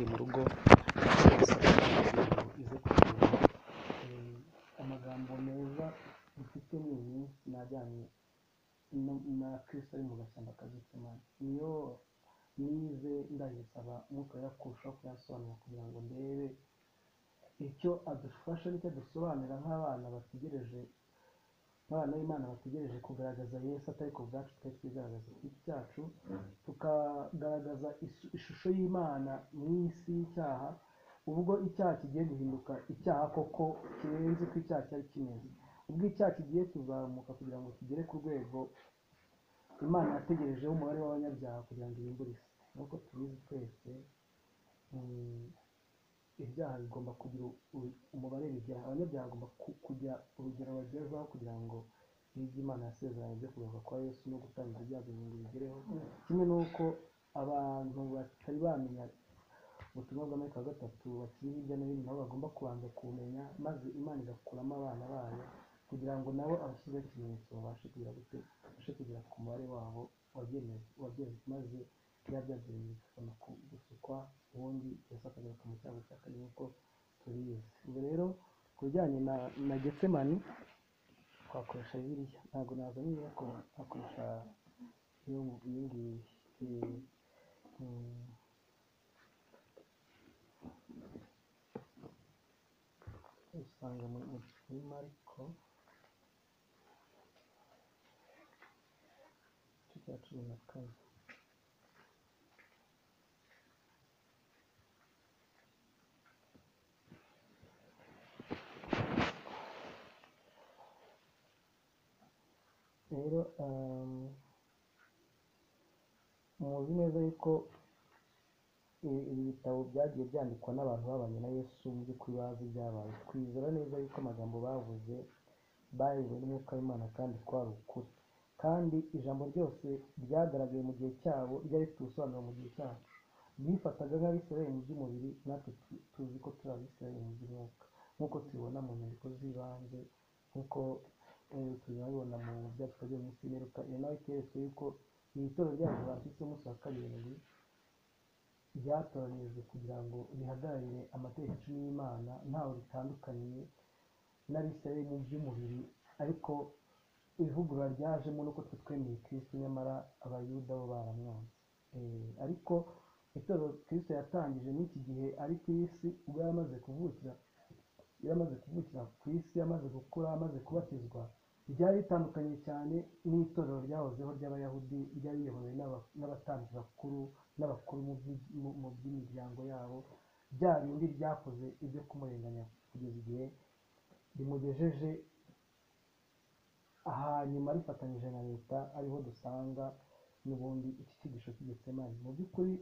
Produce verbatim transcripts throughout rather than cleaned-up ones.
turi mu rugo ize kugira amagambo meza dufite ni iyi najyanye na Kristo ari mu gashyamba ka Getsemani. Niyo nize ndayisaba umwuka yakurushaho kuyasobanura kugira ngo ndebe icyo adufasha n'icyo dusobanura nk'abana bategereje abana b'Imana bategereje kugaragaza Yesu atari ku bwacu twe twigaragaza ku giti cyacu, tukagaragaza ishusho y'Imana mu isi y'icyaha, ubwo icyaha kigiye guhinduka icyaha koko kirenze ko icyaha cyari kimeze, ubwo icyaha kigiye kuzamuka kugira ngo kigere ku rwego Imana yategerejeho umubare w'abanyabyaha kugira ngo irimbure isi. Nk'uko tubizi twese ibyaha bigomba kugira umubare bigera, abanyabyaha bagomba kugira urugero bagezaho kugira ngo n'ibyo Imana yasezeranye byo kugaruka kwa Yesu no gutanga ibyaha ngo bigereho, kimwe n'uko abantu batari bamenya ubutumwa bwa marayika wa gatatu bakiri hirya no hino nabo bagomba kubanza kumenya, maze Imana igakuramo abana bayo kugira ngo nabo abashyizeho ikimenyetso babashe kugira gute babashe kugera ku mubare wabo wagenwe, maze bya byagenwe bikabona gusukwa ubundi Yesu akagaruka mu cyago cya kabiri nk'uko tubizi. Ubwo rero ku bijyanye na na Getsemani twakoresha Bibiliya, ntabwo nazanye ko akoresha iyo ngiyi usanga muri Mariko cya cumi na kane. Rero muzi neza yuko ibi bitabo byagiye byandikwa n'abantu babanye na Yesu mu by'ukuri bazi ibyabaye, twizera neza yuko amagambo bavuze bayobowe n'umwuka w'Imana kandi kwari ukuri, kandi ijambo ryose ryagaragaye mu gihe cyabo ryari rifite ubusobanuro mu gihe cyacu. Bifataga nk'Abisirayeli mu by'umubiri, natwe tuzi ko turi Abisirayeli mu by'umwuka, nk'uko tubibona mu nyandiko z'ibanze, nk'uko tubibona mu byacu twagiye mu isi y'imperuka. Iyo nawe iteretswe yuko iri torero ryacu bashyitse umunsi wa karindwi ryatoranyirijwe kugira ngo rihagararire amategeko icumi y'Imana ntawe ritandukaniye n'Abisirayeli mu by'umubiri, ariko ivugurura ryajemo nuko twe twemeye Kristo nyamara abayuda bo baramwanze. Ariko itorero Kristo yatangije n'iki gihe ari ku isi, ubwo yamaze kuvukira yamaze kuvukira ku isi, yamaze gukura, amaze kubatizwa, ryari ritandukanye cyane n'itorero ryahozeho ry'Abayahudi ryari riyobowe n'abatambyi bakuru n'abakuru mu by'imiryango yabo, bya bindi ryakoze ibyo kumurenganya kugeza igihe rimugejeje hanyuma rifatanyije na leta, ariho dusanga n'ubundi iki cyigisho cy'i Getsemani. Mu by'ukuri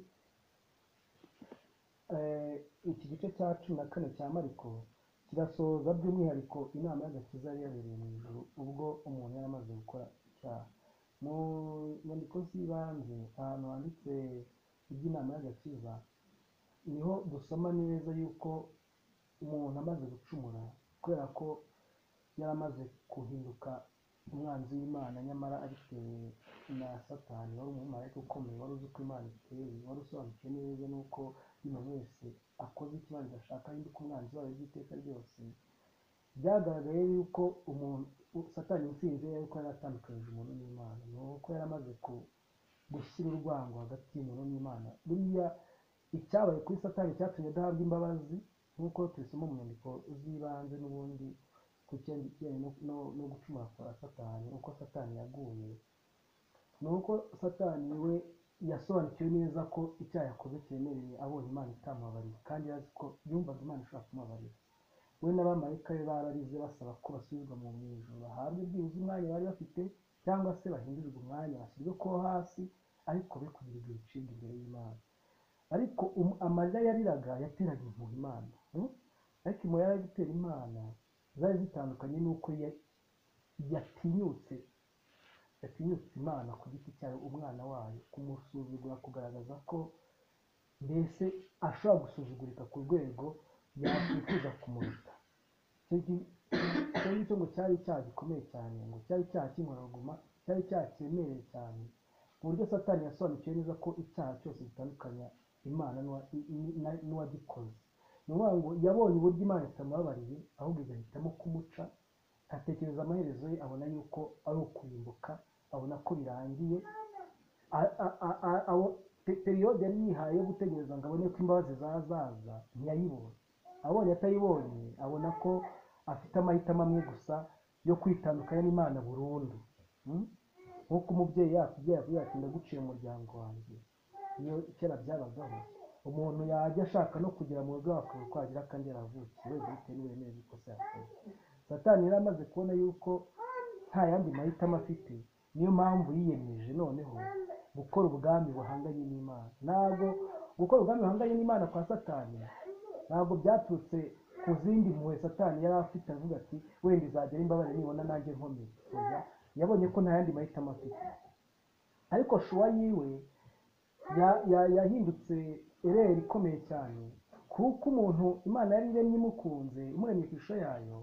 iki gice cya cumi na kane cya Mariko kirasoza by'umwihariko inama y'agakiza yari yabereye mu ijuru ubwo umuntu yari amaze gukora icyaha. Mu nyandiko z'ibanze ahantu handitse iby'inama y'agakiza niho dusoma neza yuko umuntu amaze gucumura, kubera ko yari amaze guhinduka umwanzi w'Imana nyamara abitewe na Satani wari umumarayika ukomeye wari uzi uko Imana iteye, wari usobanukiwe neza n'uko umuntu wese akoze icyo Imana idashaka ahinduka umwanzi wayo by'iteka ryose. Byagaragaye yuko umuntu Satani intsinzi ye yuko yari atandukanyije umuntu n'Imana, ni uko yari amaze gushyira urwango hagati y'umuntu n'Imana. Buriya icyabaye kuri Satani cyatumye adahabwa imbabazi, nk'uko tubisoma mu nyandiko z'ibanze n'ubundi ku kijyanye no gucumura kwa Satani, uko Satani yaguye, ni uko Satani we yasobanukiwe neza ko icyaha yakoze cyemereye, abonye Imana itamubabariye kandi yazi ko yumvaga Imana ishobora kumubabarira. We n'abamarayika be bararize basaba ko basubizwa mu ijuru, bahabwe byibuze umwanya bari bafite, cyangwa se bahindurirwe umwanya bashyirwe ko hasi, ariko be kugirirwa ibicibwa imbere y'Imana. Ariko amarira yariraga yateraga impuhwe Imana, ariko impuhwe yari gutera Imana zari zitandukanye n'uko yatinyutse yatinyutse Imana ku giti cyayo, umwana wayo, kumusuzugura, kugaragaza ko mbese ashobora gusuzugurika ku rwego yakwifuza kumuruta. Icyo ngicyo ngo cyari icyaha gikomeye cyane, ngo cyari icyaha cy'inkoraguma, cyari icyaha cyemereye cyane, ku buryo Satani yasobanukiwe neza ko icyaha cyose gitandukanya imana n'uwagikoze. Ni ukuvuga ngo yabonye uburyo imana itamubabariye ahubwo igahitamo kumuca, atekereza amaherezo ye abona yuko ari ukurimbuka, abona ko birangiye. Periyode yari yihaye yo gutegereza ngo abone ko imbabazi zazaza ntiyayibonye. Abonye atayibonye abona ko afite amahitamo amwe gusa yo kwitandukanya n'Imana burundu. Nk'uko umubyeyi yakubwiye akubwira ati ndaguciye umuryango wanjye. Iyo kera byabagaho umuntu yajya ashaka no kugera mu rugo akaba kwagira kandi yaravukiye wese bitewe n'uburemere bw'ikosa yakoze. Satani yari amaze kubona yuko nta yandi mahitamo afite, niyo mpamvu yiyemeje noneho gukora ubwami buhanganye n'Imana. Ntabwo gukora ubwami buhanganye n'Imana kwa Satani ntabwo byaturutse ku zindi mpuhwe Satani yari afite avuga ati wenda izagera imbabare nibona nanjye nkomeye. Yabonye ko nta yandi mahitamo afite, ariko shuwa yiwe yahindutse ereri ikomeye cyane, kuko umuntu Imana yari iremye imukunze imuremye ku ishusho yayo.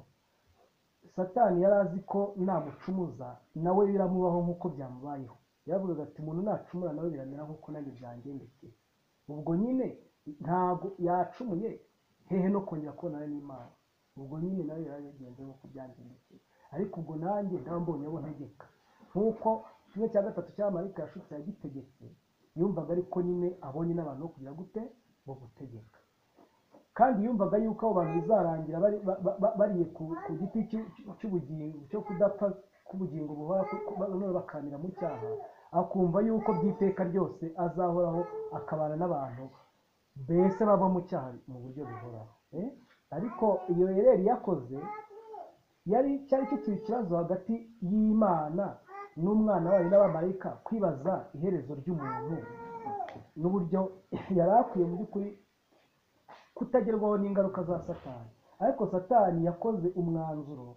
Satani yari azi ko namucumuza nawe biramubaho nk'uko byamubayeho. Yavugaga ati umuntu nacumura nawe biramera nk'uko nanjye byangendekeye. Ubwo nyine ntabwo yacumuye, hehe no kongera kubonana n'Imana. Ubwo nyine nawe yaragenze nk'uko byangendekeye. Ariko ubwo nanjye ndambonye abo ntegeka, nk'uko kimwe cya gatatu cy'amarayika yashutse yagitegetse, yumvaga ariko nyine abonye n'abantu bo kugira gute bo gutegeka. Kandi yumvaga yuko abo bantu bizarangira bariye ku giti cy'ubugingo cyo kudapfa k'ubugingo buhora none bakamira mu cyaha, akumva yuko by'iteka ryose azahoraho akabana n'abantu mbese bava mu cyaha mu buryo buhoraho. Ariko iyo ereri yakoze yari cyari kikiri ikibazo hagati y'Imana n'umwana wayo n'abamarayika, kwibaza iherezo ry'umuntu n'uburyo yari akwiye mu by'ukuri kutagerwaho n'ingaruka za Satani. Ariko Satani yakoze umwanzuro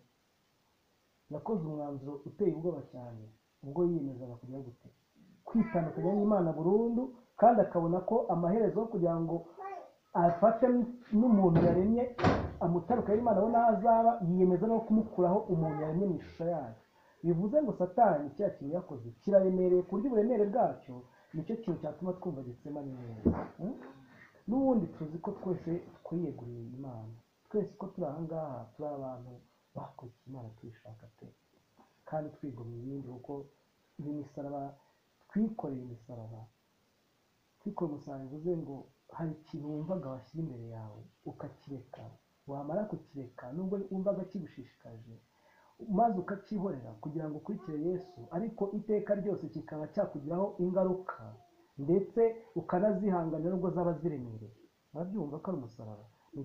yakoze umwanzuro uteye ubwoba cyane ubwo yiyemezaga kugira gute kwitandukanya n'Imana burundu, kandi akabona ko amaherezo kugira ngo afate n'umuntu yaremye amutandukanye n'Imana abona azaba, yiyemeza no kumukuraho umuntu yaremye mu ishusho yayo. Bivuze ngo Satani cya kintu yakoze kiraremereye ku buryo uburemere bwacyo nicyo kintu cyatuma twumva gitsema neza. N'ubundi tuzi ko twese twiyeguriye Imana, twese ko turi aha ngaha turi abantu bakurikiye Imana tuyishaka pe, kandi twigomwe ibindi kuko n'imisaraba twikoreye imisaraba. Twikoreye umusaraba bivuze ngo hari ikintu wumvaga washyira imbere yawe ukakireka, wamara kukireka nubwo wumvaga kigushishikaje maze ukakihorera kugira ngo ukurikire Yesu, ariko iteka ryose kikaba cyakugiraho ingaruka ndetse ukanazihanganira nubwo zaba ziremereye. Urabyumva ko ari umusaraba.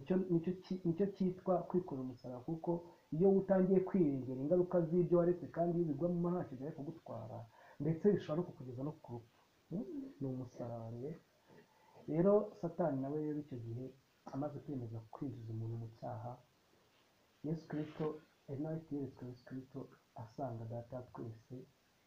Nicyo cyitwa kwikorera umusaraba, kuko iyo utangiye kwirengera ingaruka z'ibyo waretse kandi iyo bigwa mu mahanga kigali kugutwara ndetse bishobora no kukugeza no ku rupfu. Ni umusaraba rero. Satani nawe rero icyo gihe amaze kwemeza kwinjiza umuntu mu cyaha, Yesu Kristo ari nawe yeretswe Yesu Kristo asanga data twese,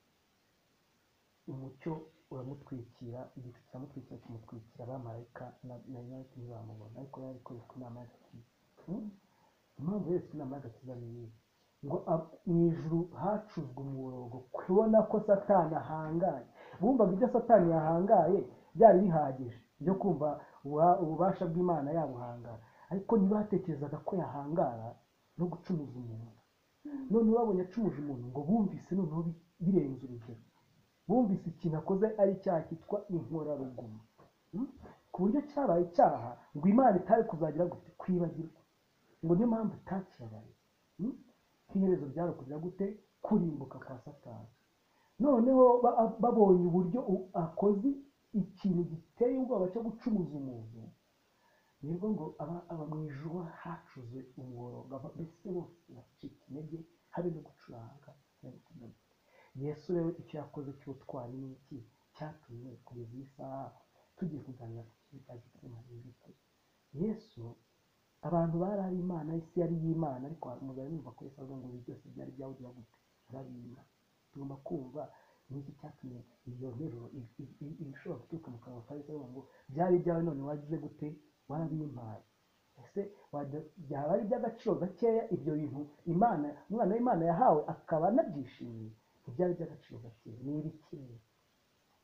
umucyo uramutwikira, igicu kiramutwikira kimutwikira, abamarayika na nawe ntibamubona, ariko yari koreshwa inama y'agakiza. Impamvu yeretswe inama y'agakiza ni iyi, ngo mu ijuru hacuzwe umuborogo kubona ko Satani ahangaye. Bumvaga ibyo Satani yahangaye byari bihagije byo kumva ububasha bw'Imana yabuhangara, ariko ntibatekerezaga ko yahangara no gucumuza umuntu. None babonye acumuje umuntu ngo bumvise noneho birenze urugero, bumvise ikintu akoze ari icyaha cyitwa inkoraruguma, ku buryo cyabaye icyaha ngo Imana itari kuzagira gute kwibagirwa, ngo niyo mpamvu itakibabaye. Iherezo ryari kugira gute kurimbuka kwa Satani. Noneho babonye uburyo akoze ikintu giteye ubwoba cyo gucumuza umuntu, nibwo ngo aba mu ijuru hacuze umuborogo, mbese bose bacika intege habe no gucuranga. Yesu rero icyo yakoze cy'ubutwari ni iki cyatumye kugeza iyi saha tugiye kuganira ku kintu cya Getsemani. Yesu, abantu bari ari Imana, isi yari y'Imana, ariko umugabo yumva ko Yesu avuga ngo ibi byose byari byawugira gute arabima. Tugomba kumva n'iki cyatumye iyo nteruro ishobora guturuka mu kanwa ka Yesu avuga ngo byari ibyawe none wagize gute warabimpaye. Ese byaba ari iby'agaciro gakeya ibyo bintu Imana umwana w'Imana yahawe akaba anabyishimiye? Ibyari by'agaciro gakeya ni ibikeye.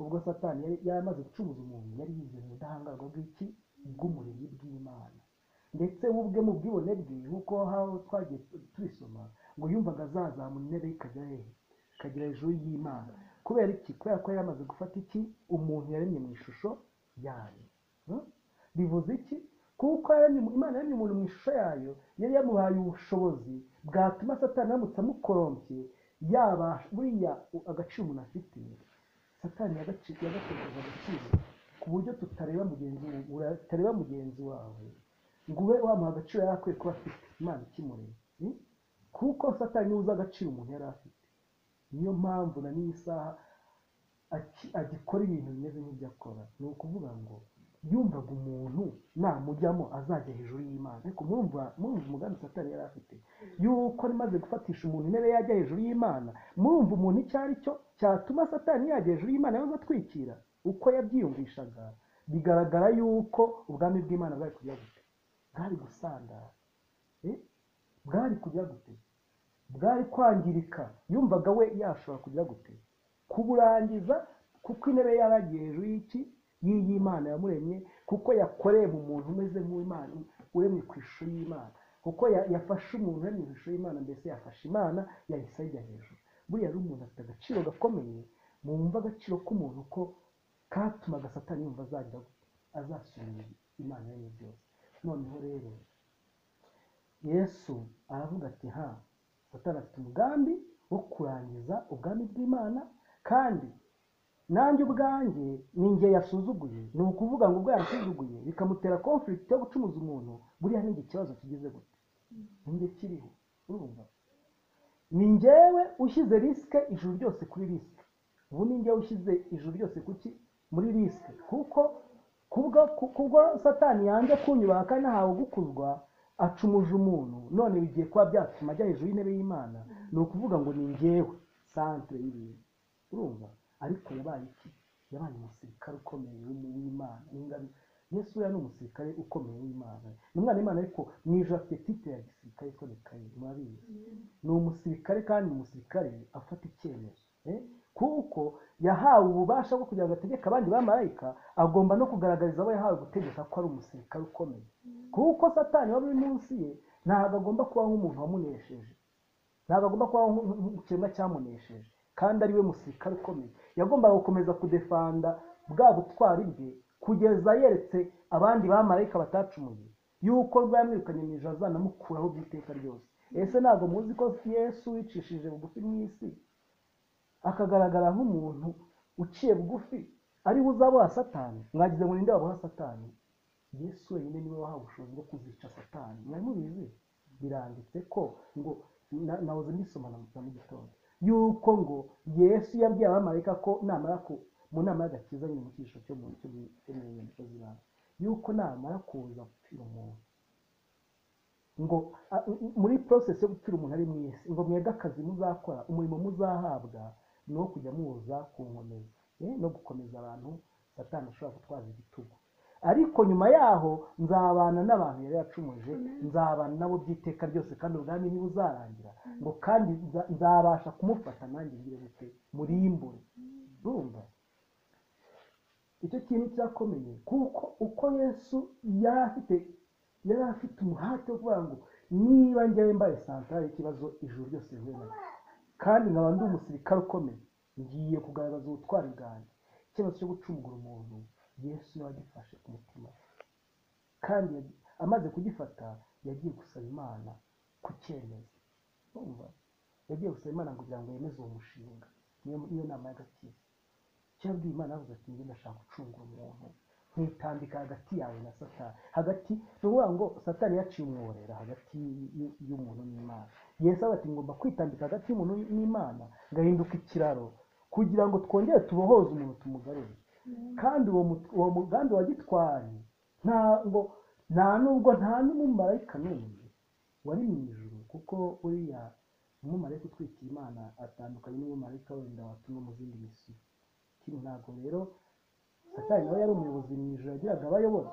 ubwo satani yari yamaze gucumuza umuntu yari yizeye ubudahangarwa bw'iki bw'umuremyi bw'Imana, ndetse we ubwe mu bwibone bwe nk'uko haho twagiye tubisoma ngo yumvaga azazamura intebe ikajya hehe ikagera hejuru y'Imana. Kubera iki? Kubera ko yari yamaze gufata iki umuntu yaremye mu ishusho yayo. Bivuze iki? Kuko Imana yaremye umuntu mu ishusho yayo, yari yamuhaye ubushobozi bwatuma satani aramutse amukorompye yaba buriya agaciro umuntu afite. Satani yagatekereje agaciro ku buryo tutareba mugenzi utareba mugenzi wawe ngo ube wamuha agaciro yari akwiye kuba afite Imana ikimureba, kuko satani niwe uzi agaciro umuntu yari afite. Niyo mpamvu na n'iyi saha agikora ibintu bimeze nk'ibyo akora. Ni ukuvuga ngo yumvaga umuntu namujyamo azajya hejuru y'Imana. Ariko murumva murumva umugambi satani yari afite yuko rimaze gufatisha umuntu intebe yajya hejuru y'Imana. Murumva umuntu icyo ari cyo cyatuma satani yajya hejuru y'Imana yaza atwikira uko yabyiyumvishaga. Bigaragara yuko ubwami bw'Imana bwari kujya gute? Bwari gusandara, eh bwari kujya gute? Bwari kwangirika. Yumvaga we yashobora kujya gute? Kuburangiza, kuko intebe yaragiye hejuru y'iki y'Imana yamuremye, kuko yakoreye mu muntu umeze nk'Imana uremye ku ishusho y'Imana, kuko yafashe umuntu uremye ku ishusho y'Imana, mbese yafashe Imana yahise ajya hejuru. Buriya ari umuntu afite agaciro gakomeye. Mwumva agaciro k'umuntu ko katumaga satani yumva azagira azasubira Imana yaremye byose. Noneho rero Yesu aravuga ati ha satani afite umugambi wo kurangiza ubwami bw'Imana, kandi nanjye ubwanjye ninjye yasuzuguye. Ni ukuvuga ngo ubwo yasuzuguye bikamutera conflict yo gucumuza umuntu, buriya ninjye ikibazo kigize gute? Ninjye kiriho. Urumva? Ni njyewe ushyize risike ijuru ryose kuri risike. Ubu ni njyewe ushyize ijuru ryose kuki muri risike, kuko kubwo kubwo satani yanze kunyubaha kandi ntawe gukuzwa acumuje umuntu. None bigiye kuba byatuma ajya hejuru y'intebe y'Imana. Ni ukuvuga ngo ni njyewe centre y'ibintu. Urumva? Ariko yabaye iki? Yabaye umusirikare ukomeye w'Imana. Yesu yari umusirikare ukomeye w'Imana, ni umwana w'Imana, ariko mu ijuru afite titre ya gisirikare ikomeye. Murabizi ni umusirikare, kandi umusirikare afata icyemezo, kuko yahawe ububasha bwo kugira ngo ategeke abandi bamarayika. Agomba no kugaragariza abo yahawe gutegeka ko ari umusirikare ukomeye, kuko satani wari uri munsi ye ntabwo agomba kubaho nk'umuntu wamunesheje, ntabwo agomba kubaho nk'ikiremwa cyamunesheje, kandi ari we musirikare ukomeye. Yagombaga gukomeza kudefanda bwa butwari bwe kugeza yeretse abandi bamarayika batacumuye yuko rwamwirukanye mu ijuru azanamukuraho by'iteka ryose. Ese ntabwo muzi ko Yesu wicishije bugufi mu isi akagaragara nk'umuntu uciye bugufi ari buzaboha satani? Mwagize ngo ninde waboha satani? Yesu wenyine niwe wahawe ubushobozi bwo kuzica satani. Mwari mubizi? Biranditse ko ngo nahoze mbisoma na mu gitondo yuko ngo Yesu yabwiye abamarayika ko namara ku mu nama y'agakiza nyine mu cyisho cyo mu nyandiko z'ibanga yuko namara kuza gupfira umuntu, ngo muri process yo gupfira umuntu ari mu isi, ngo mwebwe akazi muzakora, umurimo muzahabwa ni wo kujya muza kunkomeza no gukomeza abantu satani ashobora gutwaza igitugu. Ariko nyuma yaho nzabana n'abantu yari yacumuje, nzabana nabo by'iteka ryose, kandi ubwami ntibuzarangira, ngo kandi nzabasha kumufata nanjye ngire gute murimbure. Urumva? Icyo kintu cyakomeye, kuko uko Yesu yari afite yari afite umuhate wo kuvuga ngo niba njyewe mbaye santare y'ikibazo ijuru ryose rihuye, kandi nkaba ndi umusirikare ukomeye, ngiye kugaragaza ubutwari bwanjye. Ikibazo cyo gucungura umuntu Yesu yagifashe ku mutima, kandi amaze kugifata yagiye gusaba Imana kucyemeza. Urumva? Yagiye gusaba Imana kugira ngo yemeze uwo mushinga. Niyo nama y'agakiza. Cyabwiye Imana avuga ati njye ndashaka gucungura umuntu, nkitambika hagati yawe na satani. Hagati n'uvuga ngo satani yaciye umworera hagati y'umuntu n'Imana. Yesu ati ngomba kwitambika hagati y'umuntu n'Imana, ngahinduka ikiraro kugira ngo twongere tubohoze umuntu tumugarure. Kandi uwo uwo mugambi wa gitwari nta ngo nta nubwo nta n'umumarayika n'umwe wari mu ijuru, kuko uriya umumarayika utwikira Imana atandukanye n'umumarayika wenda watumwe mu zindi misi. Kino ntabwo rero satani nawe yari umuyobozi mu ijuru, yagiraga abayobora.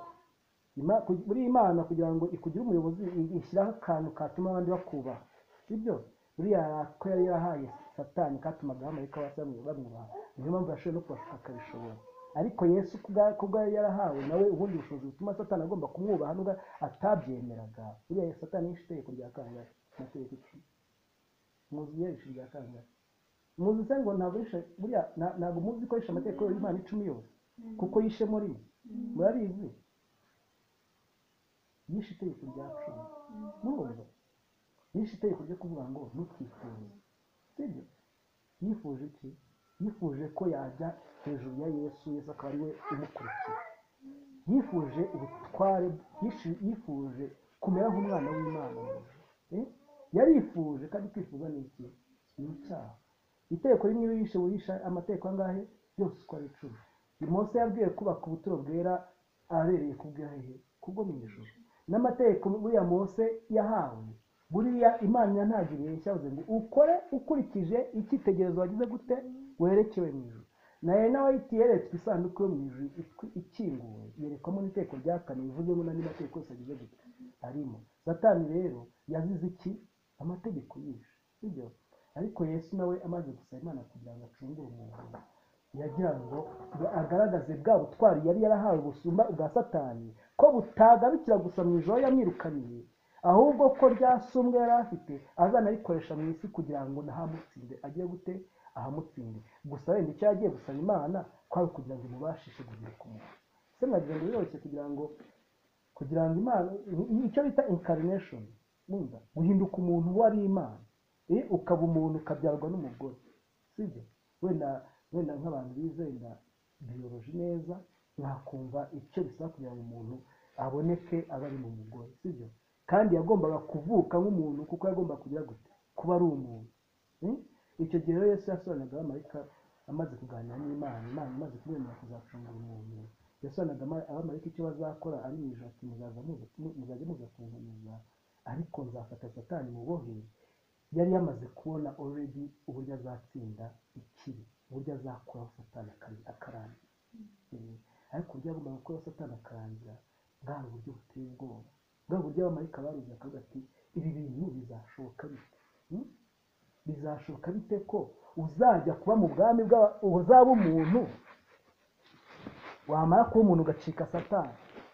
Buri Imana kugira ngo ikugire umuyobozi ishyiraho akantu katuma abandi bakubaha, sibyo? buriya ko yari yarahaye satani katumaga abamarayika bose bamwubaha, niyo mpamvu yashoboye no kubashuka akabishobora. ariko Yesu kubwa yari yarahawe nawe ubundi bushobozi butuma satani agomba kumwubaha nubwo atabyemeraga. buriya satani yishe itegeko rya kangahe? Amategeko icumi. muzi yishe rya kangahe? muzi se ngo ntabwo yishe buriya ntabwo muzi ko yishe amategeko y'Imana icumi yose kuko yishemo rimwe? murabizi yishe itegeko rya cumi. murumva yishe itegeko ryo kuvuga ngo ntukifuze, sibyo? yifuje iki? yifuje ko yajya hejuru ya Yesu, Yesu akaba ari we umukurikira. yifuje ubutware, yifuje kumera nk'umwana w'Imana. eh yarifuje, kandi kwifuza ni iki? ni icyaha. itegeko rimwe yishe wisha amategeko angahe? yose uko ari icumi. Mose yabwiye kubaka ubuturo bwera aherereye kubwa hehe? kubwo mu ijuru. n'amategeko buriya Mose yahawe, buriya Imana ntagiriye cyavuze ngo ukore ukurikije icyitegerezo wagize gute werekewe mu ijuru. naye nawe yeretswe isanduku yo mu ijuru ikinguwe, yerekwamo n'iteko rya kane bivuze ngo n'andi mategeko yose agize gute arimo. Satani rero yazize iki? amategeko yishe, sibyo? ariko Yesu nawe amaze gusaba Imana kugira ngo acungure umuntu, yagira ngo agaragaze bwa butwari yari yarahawe busumba ubwa Satani, ko butagarukira gusa mu ijoro yamwirukaniye, ahubwo ko ryasumbwe yari afite azanarikoresha mu isi kugira ngo nahamutsinde agiye gute ahamutsinde. gusa wenda icyo yagiye gusaba Imana kwari kugira ngo imubashishe kugira umuntu. se mwagira ngo biroroshye kugira ngo kugira ngo Imana icyo bita incarnation, numva guhinduka umuntu wari Imana, eh ukaba umuntu ukabyarwa n'umugore, sibyo? wenda wenda nk'abantu bize wenda biology neza mwakumva icyo bisaba kugira ngo umuntu aboneke aba ari mu mugore, sibyo? kandi yagombaga kuvuka nk'umuntu kuko yagomba kugira gute kuba ari umuntu. icyo gihe Yesu yasobanuraga abamarayika amaze kuganira n'Imana, Imana imaze kumwemerera kuzacungura umuntu, yasobanuraga abamarayika icyo bazakora ari mu ijuru ati muzaza muzajya muza kunkomeza, ariko nzafata Satani mubohe. yari yamaze kubona already uburyo azatsinda ikibi, uburyo azakuraho Satani akarangira. ariko uburyo agomba gukuraho Satani akarangira bwari uburyo buteye ubwoba, bwa buryo abamarayika baruzi akavuga ati ibi bintu bizashoboka bite? bizashoboka bite ko uzajya kuba mu bwami bwa uzaba umuntu, wamara kuba umuntu ugacika Satani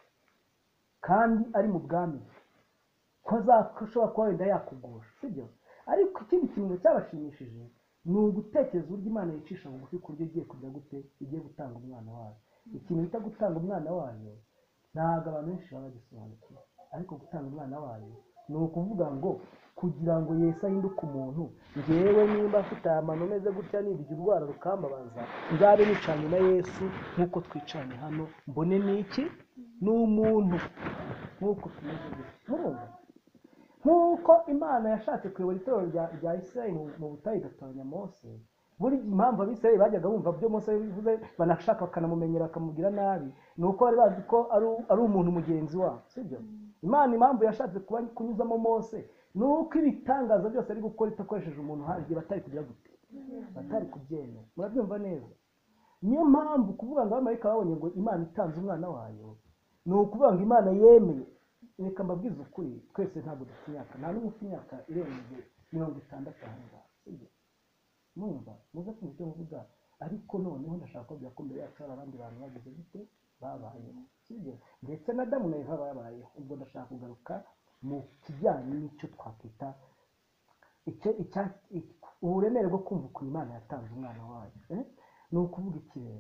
kandi ari mu bwami, ko azashobora kuba wenda yakugusha, sibyo? ariko ikindi kintu cyabashimishije ni ugutekereza uburyo Imana yicisha bugufi ku buryo igiye kujya gute igiye gutanga umwana wayo. ikintu bita gutanga umwana wayo ntabwo abantu benshi baba bagisobanukiwe, ariko gutanga umwana wayo ni ukuvuga ngo kugira ngo Yesu ahinduke umuntu, ngewe nimba afite amano meze gutya nibyo urwara rukambabaza, nzabe nicanye na Yesu nk'uko twicanye hano, mbone niki n'umuntu nk'uko tumeze gutya. murumva nk'uko Imana yashatse kuyobora itorero rya Isirayeli mu butayu igatoranya Mose, buri impamvu abisirayeli bajyaga bumva byo Mose bivuze banashaka bakanamumenyera bakamubwira nabi, ni uko bari bazi ko ari umuntu mugenzi wabo, sibyo? Imana impamvu yashatse kuba kunyuzamo Mose ni uko ibitangaza byose ari gukora itakoresheje umuntu hari igihe batari kugira gute batari kubyemera. murabyumva neza? niyo mpamvu kuvuga ngo abamarayika babonye ngo Imana itanze umwana wayo, ni ukuvuga ngo Imana yemeye. reka mbabwize ukuri, twese ntabwo dufite imyaka, nta n'umwe ufite imyaka irenze mirongo itandatu ahangaha, sibyo? mwumva muze kumva icyo mvuga, ariko noneho ndashaka kubwira ko mbere yacu hari abandi bantu bagize gute babayeho, sibyo? ndetse na Adamu na Eva babayeho. ubwo ndashaka kugaruka mu kijyanye n'icyo twakwita icyo uburemere bwo kumva ukuntu Imana yatanze umwana wayo. ni ukuvuga iki rero?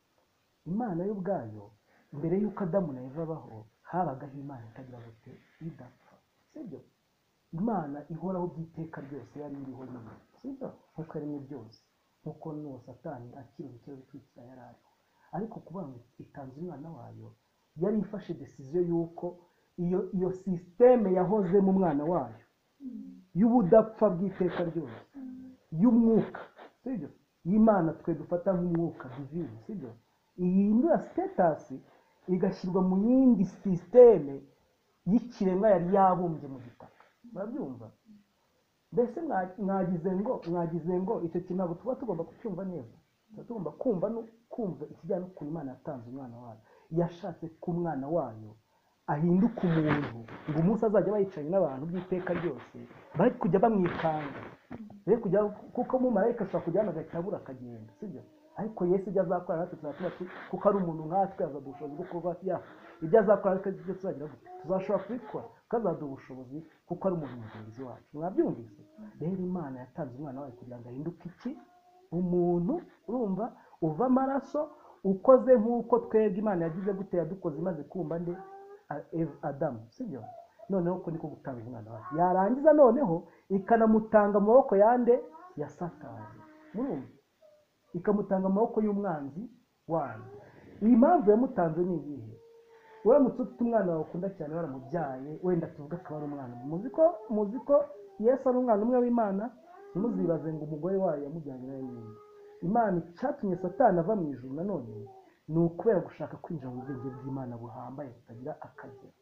Imana yo ubwayo mbere y'uko Adamu na Eva baho habagaho Imana itagira gute idapfa, sibyo? Imana ihoraho by'iteka ryose yari iriho nyine, sibyo? nk'uko yaremye byose, nk'uko n'uwo Satani akiri mu kibazo cy'icyaha yari ariho. ariko kuvuga ngo itanze umwana wayo, yari ifashe decision y'uko iyo iyo systeme yahoze mu mwana wayo y'ubudapfa bw'iteka ryose, y'umwuka, sibyo? y'Imana twe dufata nk'umwuka divine, sibyo? ihindura status igashyirwa mu yindi systeme y'ikiremwa yari yabumbye mu gitaka. murabyumva? mbese mwagize ngo mwagize ngo icyo kintu ntabwo tuba tugomba kucyumva neza, tuba tugomba kumva no kumva ikijyanye n'ukuntu Imana yatanze umwana wayo. yashatse ko umwana wayo ahinduke umuntu ngo umunsi azajya bayicaranye n'abantu by'iteka ryose bari kujya bamwikanga rero kujya kuko umumarayika ashobora kujyana agahita abura akagenda sibyo ariko Yesu ibyo azakora natwe tuzatuma kuko ari umuntu nkatwe azaduha ubushobozi bwo kuba ya ibyo azakora natwe ibyo tuzagira gute tuzashobora kubikora kuko azaduha ubushobozi kuko ari umuntu mugenzi wacu mwabyumvise rero Imana yatanze umwana wayo kugira ngo ahinduke iki umuntu urumva uva amaraso ukoze nk'uko twebwe Imana yagize gute yadukoze imaze kumva nde Adamu sibyo noneho ko niko gutanga umwana wayo yarangiza noneho ikanamutanga mu maboko yande ya Satani murumva ikamutanga mu maboko y'umwanzi wayo iyi mpamvu yamutanze ni iyihe uramutse ufite umwana wawe ukunda cyane waramubyaye wenda tuvuga akaba ari umwana muzi ko muzi ko Yesu ari umwana umwe w'Imana ntimuzibaze ngo umugore wayo yamujyanye nawe nyine Imana icyatumye Satani ava mu ijuru nanone ni ukubera gushaka kwinjira mu bwenge bw'Imana buhambaye butagira akagera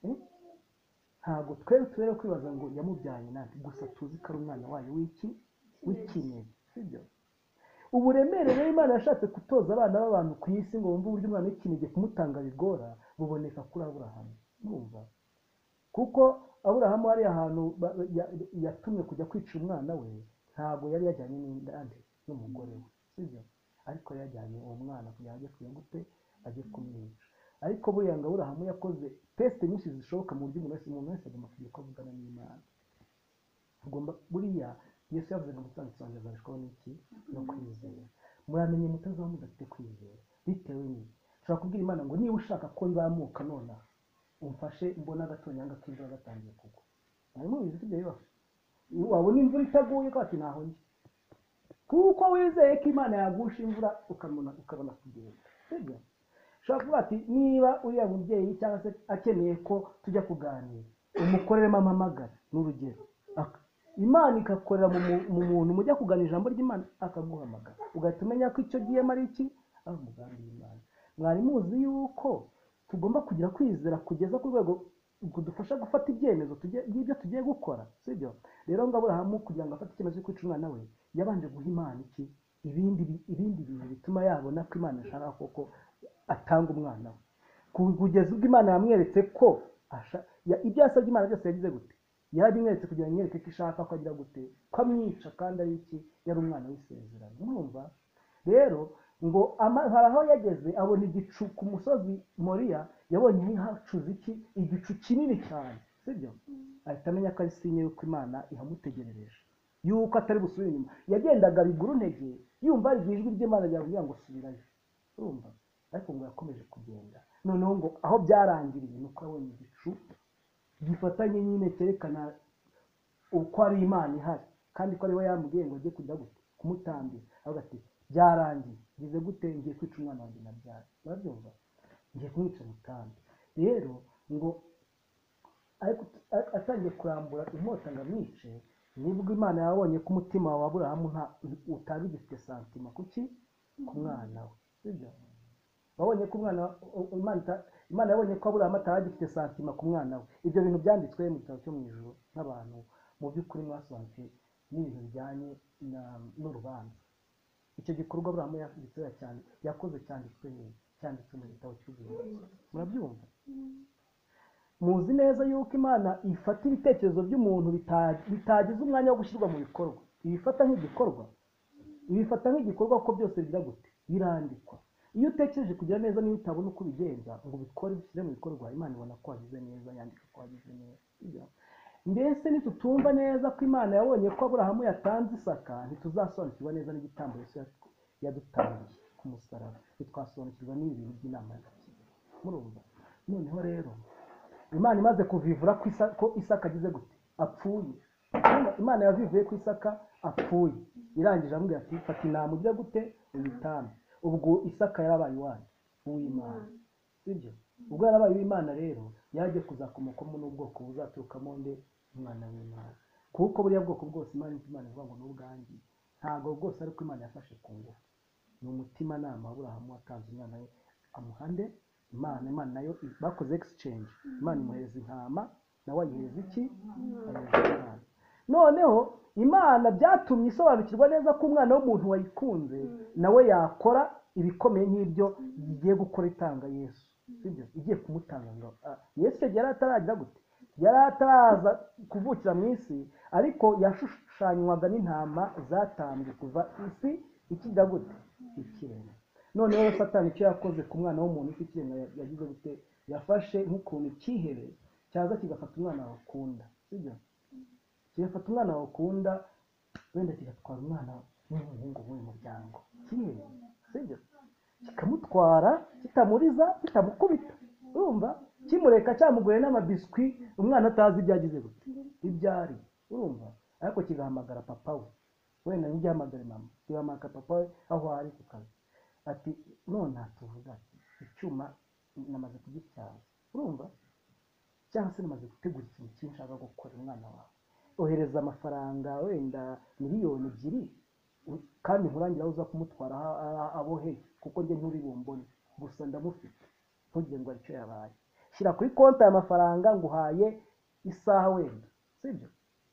ntabwo twere tubere kwibaza ngo yamubyaye nande gusa tuzi ko ari umwana wayo w'iki w'ikinege sibyo uburemere rero Imana yashatse kutoza abana b'abantu ku isi ngo bumve uburyo umwana w'ikinege kumutanga bigora buboneka kuri Aburahamu mwumva kuko Aburahamu hari ahantu yatumye kujya kwica umwana we ntabwo yari yajyanye n'indande n'umugore we sibyo ariko yajyanye uwo mwana kugira ngo ajye kwiyungute ajye kumwica ariko buriya ngo Aburahamu yakoze teste nyinshi zishoboka mu buryo umuntu wese umuntu wese agomba kugira ko avugana n'Imana agomba buriya Yesu yavuze ngo mutangire wanjye azarishwaho n'iki no kwizera muramenye mutazaba mudafite kwizera bitewe n'iki ushobora kubwira Imana ngo niba ushaka ko nzamuka nona umfashe mbona agatonyanga k'imvura gatangiye kugwa nari mubizi ko ibyo bibaho wabona imvura itaguye ko ati naho ndi kuko wizeye ko Imana yagusha imvura ukabona ukabona kugenda sibyo ushobora kuvuga ati niba uriya mubyeyi cyangwa se akeneye ko tujya kuganira umukoreremo amamagara n'urugero Imana ikakorera mu muntu mujya kuganira ijambo ry'Imana akaguhamagara ugahita umenya ko icyo gihe ari iki ari umugambi w'Imana mwari muzi yuko tugomba kugira kwizera kugeza ku rwego kudufasha gufata ibyemezo by'ibyo tugiye gukora sibyo rero ngo Aburahamu kugira ngo afate icyemezo cyo kwica umwana we yabanje guha Imana iki ibindi ibindi bintu bituma yabona ko Imana ishaka koko atanga umwana we kugeza ubwo Imana yamweretse ko ibyo yasabye Imana byose yagize gute yarabimweretse kugira ngo yereke ko ishaka ko agira gute ko amwica kandi ari iki yari umwana w'isezerano mwumva rero ngo hari aho yageze abona igicu ku musozi Moriya yabonye hacuze iki igicu kinini cyane sibyo ahita amenya ko ari sinye yuko Imana ihamutegerereje yuko atari busubire inyuma yagendaga biguru ntege yumva ijwi ry'Imana ryavuga ngo subirayo urumva ariko ngo yakomeje kugenda noneho ngo aho byarangiriye nuko abonye igicu gifatanye nyine cyerekana uko ari Imana ihari kandi ko ari we yamubwiye ngo ajye kujya gute kumutambira avuga ati byarangiye ngize gute ngiye kwica umwana wanjye nabyara urabyumva ngiye kumwica mutambi rero ngo atangiye kurambura inkota ngo amwice nibwo Imana yabonye ko umutima wa Aburahamu utari ugifite santima kuki ku mwana we sibyo babonye ko umwana Imana yabonye ko Aburahamu atagifite santima ku mwana we ibyo bintu byanditswe mu gitabo cyo mu ijuru n'abantu mu by'ukuri mwasobanukiwe n'ibintu bijyanye n'urubanza icyo gikorwa Aburahamu yanditse cyane yakoze cyanditswe cyanditswe mu gitabo cy'ubwenge murabyumva muzi neza yuko Imana ifata ibitekerezo by'umuntu bitagize umwanya wo gushyirwa mu bikorwa ibifata nk'igikorwa ibifata nk'igikorwa ko byose bigira gute birandikwa iyo utekereje kugira neza niyo utabona uko ubigenza ngo ubikore bishyire mu bikorwa Imana ibona ko wagize neza yandika ko wagize neza mbese nitutumva neza ko Imana yabonye ko Aburahamu yatanze Isaka ntituzasobanukirwa neza n'igitambo Yesu yadutangiye ku musaraba ntitwasobanukirwa n'ibi bintu by'inama y'agaciro murumva noneho rero Imana imaze kuvivura ko Isaka agize gute apfuye Imana yavivuye ko Isaka apfuye irangije amubwira ati fata intama ujye gute uyitambe ubwo Isaka yarabaye iwanyu uw'Imana sibyo ubwo yarabaye uw'Imana rero yaje kuzakomokamo n'ubwoko buzaturukamo nde umwana w'Imana kuko buriya bwoko bwose Imana Imana ivuga ngo n'ubwangi ntabwo bwose ariko Imana yafashe ku ngufu ni umutima nama Aburahamu watanze umwana we amuhande Imana Imana nayo bakoze exchange Imana imuhereza intama nawe ayihereza iki noneho Imana byatumye isobanukirwa neza ko umwana w'umuntu wayikunze nawe yakora ibikomeye nk'ibyo bigiye gukora itanga Yesu sibyo igiye kumutanga ngo ah, Yesu yari ataragira gute yari ataraza kuvukira mu isi ariko yashushanywaga n'intama zatambwe kuva isi ikijya gute ikirema. None rero Satani icyo yakoze ku mwana w'umuntu isi ikirema yagize gute yafashe nk'ukuntu ikihere cyaza kigafata umwana wakunda sibyo kigafata umwana wakunda wenda kigatwara umwana w'umuhungu w'uyu muryango kihere sibyo kikamutwara kitamuriza kitamukubita urumva kimureka cyamugore n'amabiswi umwana atazi ibyagize gute ibyari urumva ariko kigahamagara papa we wenda ntigihamagare mama kigahamagara papa we aho ari ku kazi ati none tuvuga ati icyuma namaze kugityaza urumva cyangwa se namaze gutegura ikintu kinshaka gukora umwana wawe ohereza amafaranga wenda miliyoni ebyiri kandi nkurangira uza kumutwara abohe kuko njye nturi bumbone gusa ndamufite ntugire ngo aricyo yabaye shyira kuri konti aya mafaranga nguhaye isaha wenda sibyo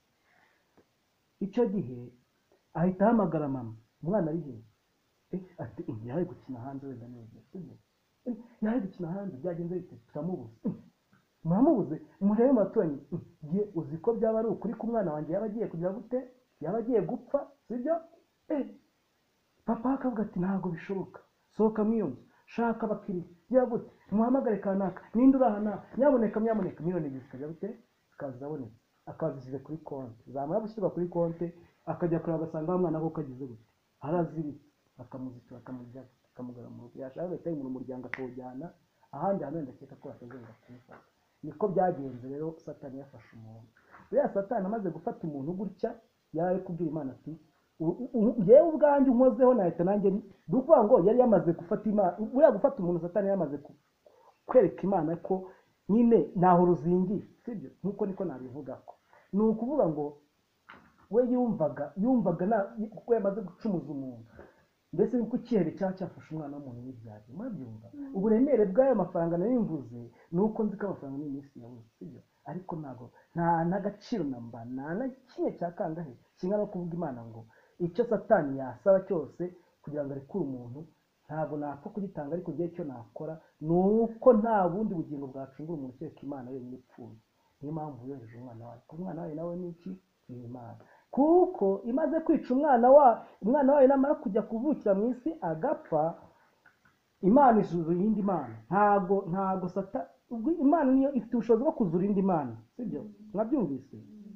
icyo gihe ahita ahamagara mama umwana ari he eh ati yaje gukina hanze wenda neza sibyo eh yaje gukina hanze byagenze bite turamubuze mwamubuze murebe maturanyi giye uzi ko byaba ari ukuri ku mwana wanjye yaba agiye kugira gute yaba agiye gupfa sibyo eh papa akavuga ati ntago bishoboka sohoka mwiyonze shaka abakiri ya gute muhamagare kanaka ninde urahana nyaboneka nyaboneka miliyoni zikajya gute zikazaboneka akazishyize kuri konti zamara gushyirwa kuri konti akajya kureba agasanga umwana ko kagize gute araziritse akamuzitura akamujya akamugara mu rugo yashaka leta y'umuntu umuryango akawujyana ahandi hantu ndakeka ko atazongera kumufata niko byagenze rero Satani yafashe umuntu buriya Satani amaze gufata umuntu gutya yari kubwira Imana ati yewe ubwanjye unkozeho nahita nanjye dukuvuga ngo yari yamaze gufata Imana buriya gufata umuntu Satani yamaze kwereka Imana ko nyine naho ruzingiye sibyo nkuko niko nabivuga ko ni ukuvuga ngo we yumvaga yumvaga na kuko yamaze gucumuza umuntu mbese yuko ikihere cya cyafashe umwana w'umuntu n'ibyaje mwabyumva uburemere bw'ayo mafaranga narimvuze nuko nzi ko amafaranga ni iminsi yabuze sibyo ariko nago nta n'agaciro namba nta na kimwe cya kangahe kingana no kuvuga Imana ngo icyo Satani yasaba cyose kugira ngo arekure umuntu ntabwo napfa kugitanga ariko gihe cyo nakora nuko nta bundi bugingo bwacungura umuntu cyeka Imana yenyine ipfuye niyo mpamvu yoheje umwana wawe kuko umwana wawe nawe niki ni Imana kuko imaze kwica umwana wa umwana wawe namara kujya kuvukira mu isi agapfa Imana isuzu yindi Imana ntago ntago Sata Imana niyo ifite ubushobozi bwo kuzura indi Imana sibyo mwabyumvise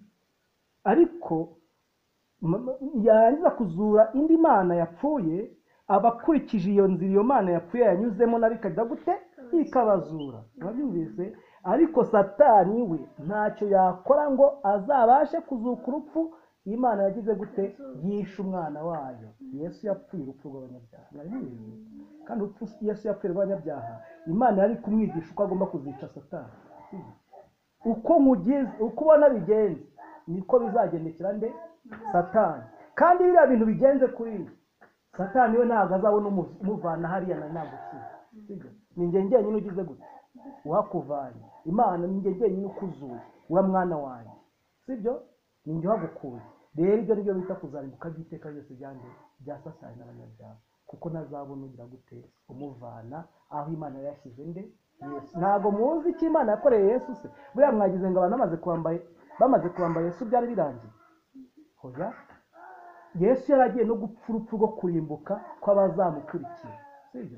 ariko yarangiza kuzura indi Mana yapfuye abakurikije iyo nzira iyo Mana yapfuye yanyuzemo nabikajya gute ikabazura mwabyumvise ariko Satani we ntacyo yakora ngo azabashe kuzuka urupfu Imana yagize gute yisha umwana wayo Yesu yapfuye urupfu rw'abanyabyaha kandi urupfu Yesu yapfuye rw'abanyabyaha Imana yari kumwigisha uko agomba kuzica Satani uko mugize uko ubona bigenze niko bizagendekera nde Satani kandi biriya bintu bigenze kuri Satani we ntabwo azabona umuvana hariya na ntabwo sibyo ni njye njye nyine ugize gute wakuvanye Imana ni njye njye nyine ukuzuye wa mwana wanjye sibyo ni njye wagukuye rero ibyo nibyo bita kuzarimbuka by'iteka byose byande bya Satani n'abanyabyaha kuko nazabona ugira gute umuvana aho Imana yashyize nde Yesu ntabwo muzi icyo Imana yakoreye Yesu se buriya mwagize ngo abantu bamaze kwambaye bamaze kwambaye Yesu byari birangiye hoya Yesu yaragiye no gupfa urupfu rwo kurimbuka kw'abazamukurikira sibyo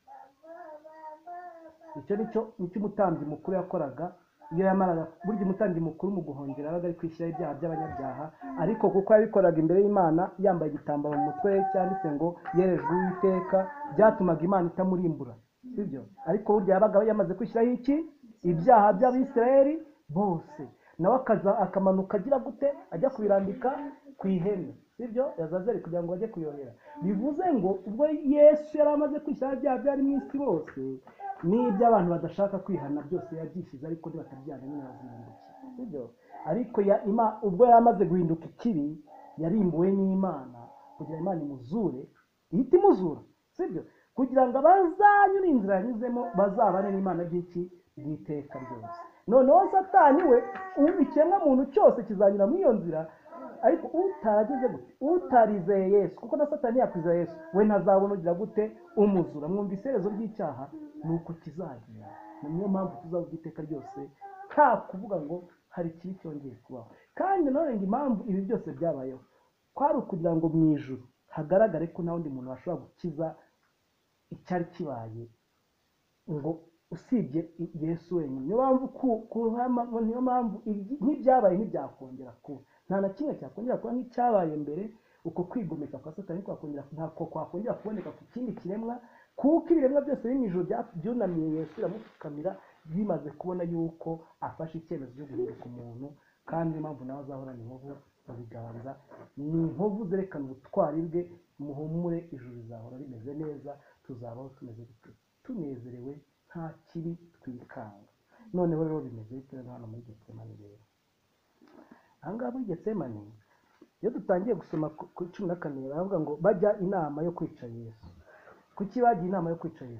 icyo nicyo nicyo umutambyi mukuru yakoraga iyo yamaraga burya umutambyi mukuru mu guhongera araga ari kwishyira ibyaha by'abanyabyaha ariko kuko yabikoraga imbere y'Imana yambaye igitambaro mu mutwe cyanditse ngo yerejwe Uwiteka byatumaga Imana itamurimbura sibyo ariko burya yabaga yamaze kwishyiraho iki ibyaha by'Abisirayeli bose nawe akaza akamanuka agira gute ajya kubirambika ku ihene sibyo yazazeri kugira ngo ajye kuyohera bivuze ngo ubwo Yesu yari amaze kwishyiraho ibyaha byari mu isi bose n'ibyo abantu badashaka kwihana byose yabyishize ariko ntibatabyana nyine bazirindukiye sibyo ariko ya ima ubwo yamaze guhinduka ikibi yarimbuwe n'Imana kugira Imana imuzure ihita imuzura sibyo kugira ngo abazanyura inzira yanyuzemo bazabane n'Imana by'iki by'iteka ryose noneho Satani we ubikemwa muntu cyose kizanyura muri iyo nzira ariko utaragize gute utarizeye Yesu kuko na Satani yakwizeye Yesu we ntazabona ugira gute umuzura mwumva iserezo ry'icyaha ni uko kizagira. Niyo mpamvu tuzavuga iteka ryose nta kuvuga ngo hari ikibi cyongeye kubaho. kandi nanone ngo impamvu ibi byose byabayeho kwari ukugira ngo mu ijuru hagaragare ko nta wundi muntu washobora gukiza icyari kibaye ngo usibye Yesu wenyine. niyo mpamvu niyo mpamvu nk'ibyabaye ntibyakongera kuba, nta na kimwe cyakongera kuba nk'icyabaye mbere. uko kwigomeka kwa Satani kwakongera ntako kwakongera kuboneka ku kindi kiremwa, kuko ibiremwa byose biri mu ijuru byunamiye Yesu biramupfukamira bimaze kubona yuko afashe icyemezo cyo guhinduka umuntu. kandi niyo mpamvu nawe azahorana inkovu mu biganza, ni inkovu zerekana ubutwari bwe. muhumure, ijuru rizahora rimeze neza, tuzabaho tumeze gute, tunezerewe, nta kibi twikanga. noneho rero bimeze bite hano muri Getsemani? rero ahangaha muri Getsemani iyo dutangiye gusoma ku cumi na kane baravuga ngo bajya inama yo kwica Yesu. kuki bagiye inama yo kwica Yesu?